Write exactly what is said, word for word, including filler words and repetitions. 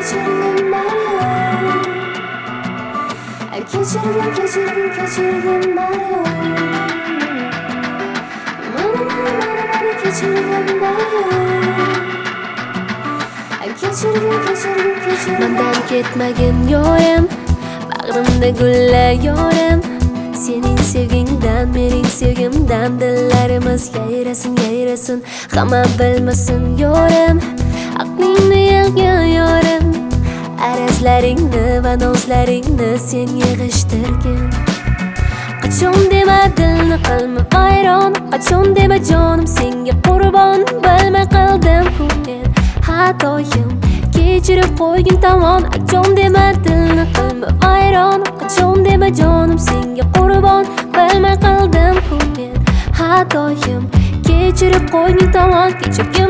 kechirgin Mario. Ay kechirgin, kechirgin, kechirgin Mario. Mana, mana, mana, mana kechirgin Mario. Ay kechirgin, kechirgin, kechirgin. Mendan ketmagin yorim, bag'rimda gullayorim. Sening sevgingdan, mening sevgimdan dillarimiz yayrasin, yayrasin. Hamma bilmasin yorim, aqlingni yig'gan yorim. Arazlaringni va nozlaringni sen yig'ishtirgin. Qachon dema dilni qilma vayron, qachon dema jonim senga qurbon. Bilmay qildim-ku men xatoyim, kechirib qo'ygin tamom. Qachon dema dilni qilma vayron, qachon dema jonim senga qurbon. Bilmay qildim-ku men xatoyim, kechirib qo'ygin tamom. Kechirgin